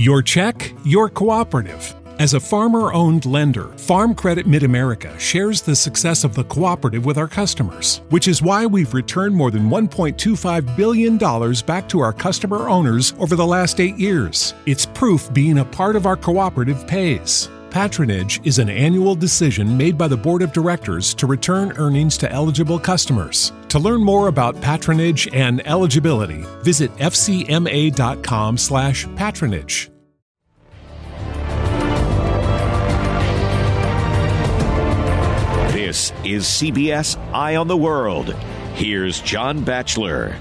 Your check, your cooperative. As a farmer-owned lender, Farm Credit Mid-America shares the success of the cooperative with our customers, which is why we've returned more than $1.25 billion back to our customer owners over the last 8 years. It's proof being a part of our cooperative pays. Patronage is an annual decision made by the Board of Directors to return earnings to eligible customers. To learn more about patronage and eligibility, visit fcma.com/patronage. This is CBS Eye on the World. Here's John Batchelor.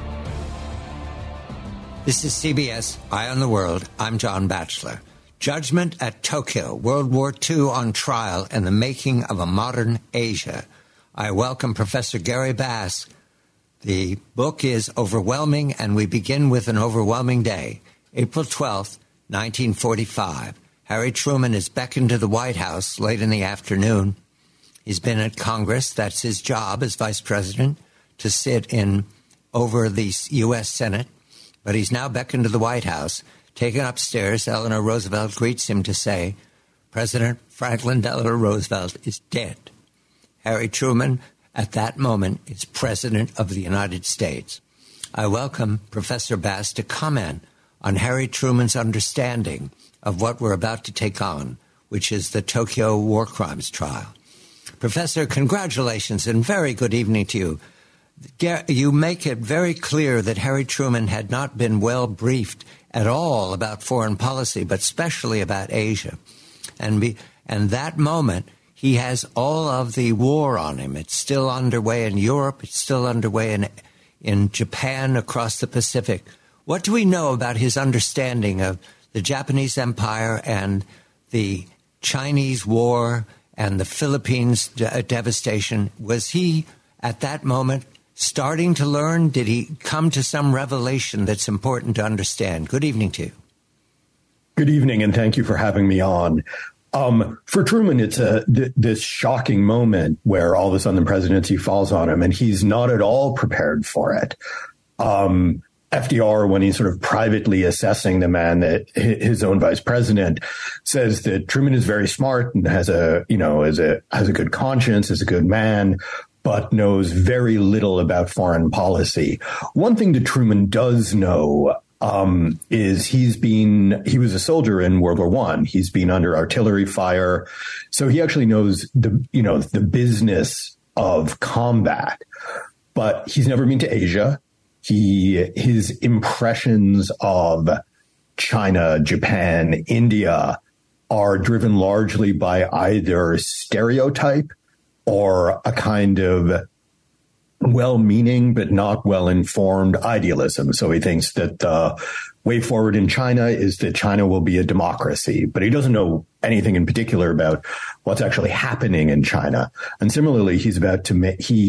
This is CBS Eye on the World. I'm John Batchelor. Judgment at Tokyo, World War II on trial and the making of a modern Asia. I welcome Professor Gary Bass. The book is overwhelming, and we begin with an overwhelming day. April 12th, 1945. Harry Truman is beckoned to the White House late in the afternoon. He's been at Congress. That's his job as vice president, to sit in over the U.S. Senate. But he's now beckoned to the White House. Taken upstairs, Eleanor Roosevelt greets him to say, President Franklin Delano Roosevelt is dead. Harry Truman, at that moment, is President of the United States. I welcome Professor Bass to comment on Harry Truman's understanding of what we're about to take on, which is the Tokyo War Crimes trial. Professor, congratulations and very good evening to you. You make it very clear that Harry Truman had not been well briefed at all about foreign policy, but especially about Asia. And that moment, he has all of the war on him. It's still underway in Europe. It's still underway in Japan, across the Pacific. What do we know about his understanding of the Japanese Empire and the Chinese War and the Philippines devastation? Was he, at that moment, starting to learn? Did he come to some revelation that's important to understand? Good evening to you. Good evening, and thank you for having me on. For Truman, it's this shocking moment where all of a sudden the presidency falls on him, and he's not at all prepared for it. FDR, when he's sort of privately assessing the man, that his own vice president, says that Truman is very smart and has a good conscience, is a good man, but knows very little about foreign policy. One thing that Truman does know is he was a soldier in World War I. He's been under artillery fire, so he actually knows the business of combat. But he's never been to Asia. His impressions of China, Japan, India are driven largely by either stereotype or a kind of well-meaning but not well-informed idealism. So he thinks that the way forward in China is that China will be a democracy, but he doesn't know anything in particular about what's actually happening in China. And similarly, he's about to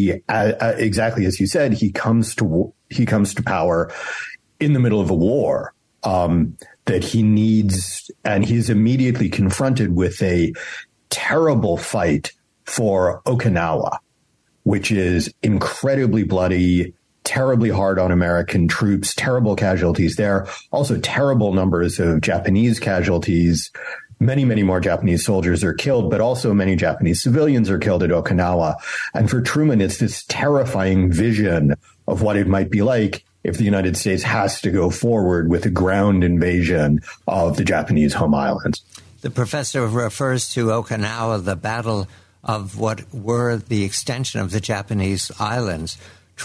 exactly as you said, he comes to power in the middle of a war that he needs, and he's immediately confronted with a terrible fight for Okinawa, which is incredibly bloody, terribly hard on American troops, terrible casualties there, also terrible numbers of Japanese casualties. Many, many more Japanese soldiers are killed, but also many Japanese civilians are killed at Okinawa. And for Truman, it's this terrifying vision of what it might be like if the United States has to go forward with a ground invasion of the Japanese home islands. The professor refers to Okinawa, the battle of what were the extension of the Japanese islands.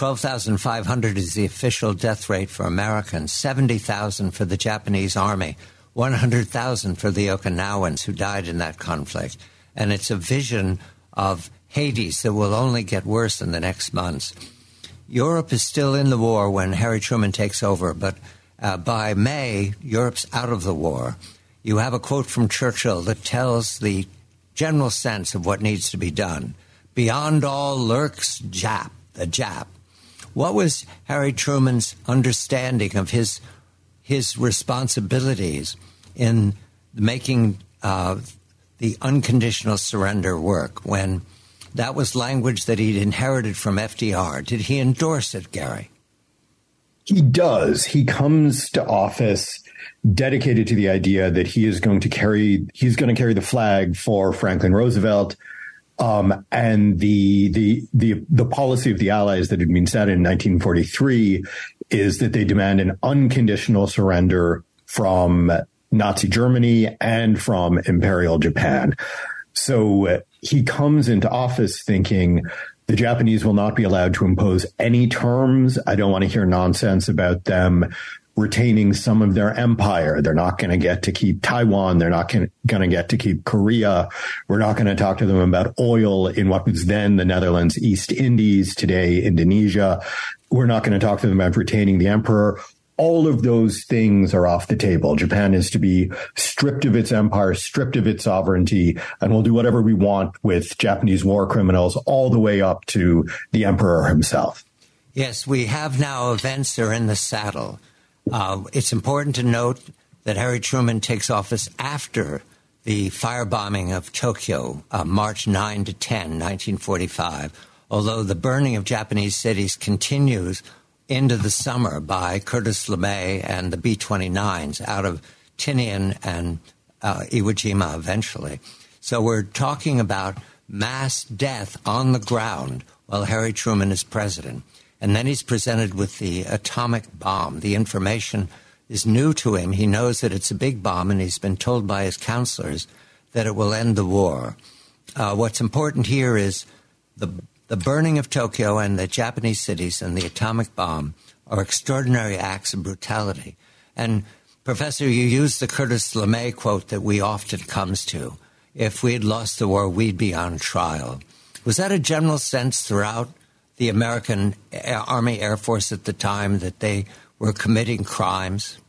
12,500 is the official death rate for Americans, 70,000 for the Japanese army, 100,000 for the Okinawans who died in that conflict. And it's a vision of Hades that will only get worse in the next months. Europe is still in the war when Harry Truman takes over, but by May, Europe's out of the war. You have a quote from Churchill that tells the general sense of what needs to be done. Beyond all lurks the Jap. What was Harry Truman's understanding of his responsibilities in making the unconditional surrender work, when that was language that he'd inherited from FDR? Did he endorse it, Gary? He does. He comes to office dedicated to the idea that he's going to carry the flag for Franklin Roosevelt. And the policy of the Allies that had been set in 1943 is that they demand an unconditional surrender from Nazi Germany and from Imperial Japan. So he comes into office thinking the Japanese will not be allowed to impose any terms. I don't want to hear nonsense about them retaining some of their empire. They're not going to get to keep Taiwan. They're not going to get to keep Korea. We're not going to talk to them about oil in what was then the Netherlands East Indies, today Indonesia. We're not going to talk to them about retaining the emperor. All of those things are off the table. Japan is to be stripped of its empire, stripped of its sovereignty, and we'll do whatever we want with Japanese war criminals all the way up to the emperor himself. Yes, we have now events are in the saddle. It's important to note that Harry Truman takes office after the firebombing of Tokyo, March 9 to 10, 1945, although the burning of Japanese cities continues into the summer by Curtis LeMay and the B-29s out of Tinian and Iwo Jima eventually. So we're talking about mass death on the ground while Harry Truman is president. And then he's presented with the atomic bomb. The information is new to him. He knows that it's a big bomb, and he's been told by his counselors that it will end the war. What's important here is the burning of Tokyo and the Japanese cities and the atomic bomb are extraordinary acts of brutality. And, Professor, you used the Curtis LeMay quote that we often comes to. If we had lost the war, we'd be on trial. Was that a general sense throughout the American Army Air Force at the time that they were committing crimes?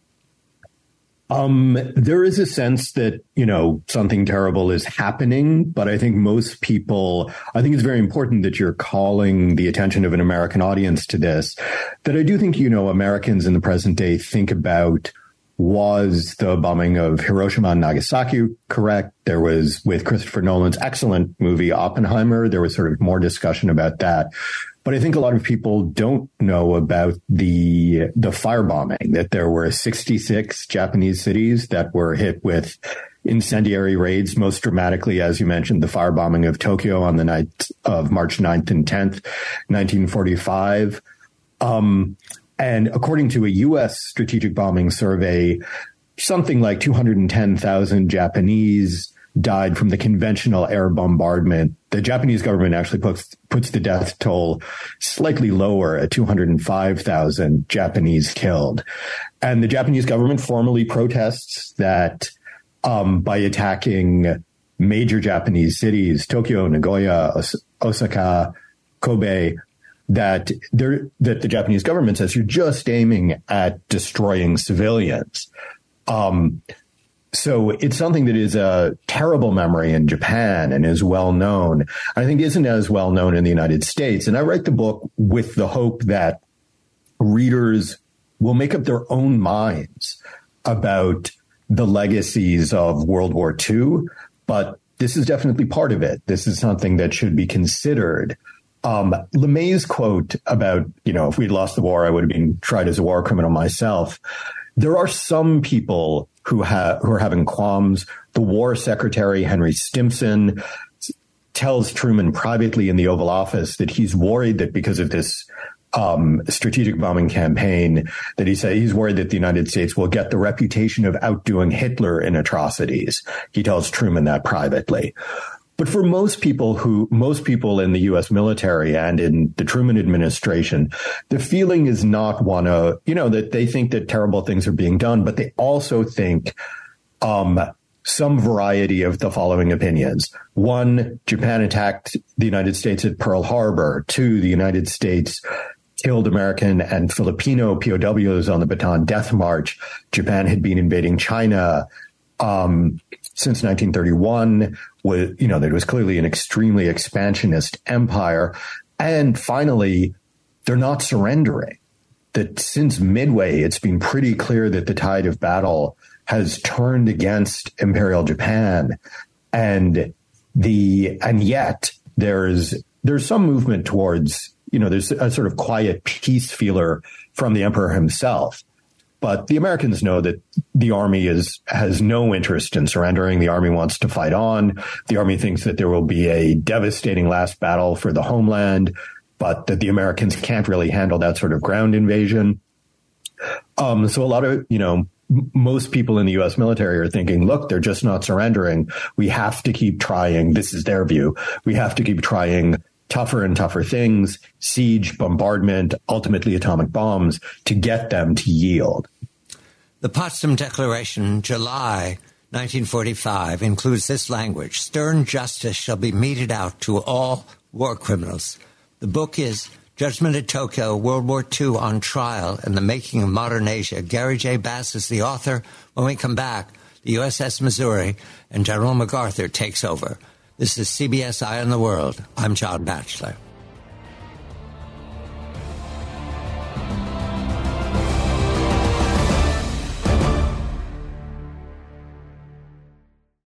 There is a sense that, something terrible is happening, but I think most people, I think it's very important that you're calling the attention of an American audience to this, that I do think, Americans in the present day think about, was the bombing of Hiroshima and Nagasaki correct? There was, with Christopher Nolan's excellent movie Oppenheimer, there was sort of more discussion about that. But I think a lot of people don't know about the firebombing, that there were 66 Japanese cities that were hit with incendiary raids, most dramatically, as you mentioned, the firebombing of Tokyo on the night of March 9th and 10th, 1945. And according to a U.S. strategic bombing survey, something like 210,000 Japanese died from the conventional air bombardment. The Japanese government actually puts the death toll slightly lower at 205,000 Japanese killed. And the Japanese government formally protests that by attacking major Japanese cities, Tokyo, Nagoya, Osaka, Kobe, that the Japanese government says you're just aiming at destroying civilians. So it's something that is a terrible memory in Japan and is well known. I think isn't as well known in the United States. And I write the book with the hope that readers will make up their own minds about the legacies of World War II. But this is definitely part of it. This is something that should be considered. LeMay's quote about, if we'd lost the war, I would have been tried as a war criminal myself. There are some people who are having qualms. The War Secretary, Henry Stimson, tells Truman privately in the Oval Office that he's worried that because of this strategic bombing campaign, that he's worried that the United States will get the reputation of outdoing Hitler in atrocities. He tells Truman that privately. But for most people in the U.S. military and in the Truman administration, the feeling is not one of, that they think that terrible things are being done, but they also think some variety of the following opinions. One, Japan attacked the United States at Pearl Harbor. Two, the United States killed American and Filipino POWs on the Bataan Death March. Japan had been invading China since 1931, that it was clearly an extremely expansionist empire. And finally, they're not surrendering. That since Midway, it's been pretty clear that the tide of battle has turned against Imperial Japan. And yet there's some movement towards, there's a sort of quiet peace feeler from the emperor himself. But the Americans know that the Army has no interest in surrendering. The Army wants to fight on. The Army thinks that there will be a devastating last battle for the homeland, but that the Americans can't really handle that sort of ground invasion. So a lot of, most people in the U.S. military are thinking, look, they're just not surrendering. We have to keep trying. This is their view. We have to keep trying tougher and tougher things, siege, bombardment, ultimately atomic bombs, to get them to yield. The Potsdam Declaration, July 1945, includes this language: stern justice shall be meted out to all war criminals. The book is Judgment at Tokyo, World War II on Trial and the Making of Modern Asia. Gary J. Bass is the author. When we come back, the USS Missouri and General MacArthur takes over. This is CBS Eye on the World. I'm John Batchelor.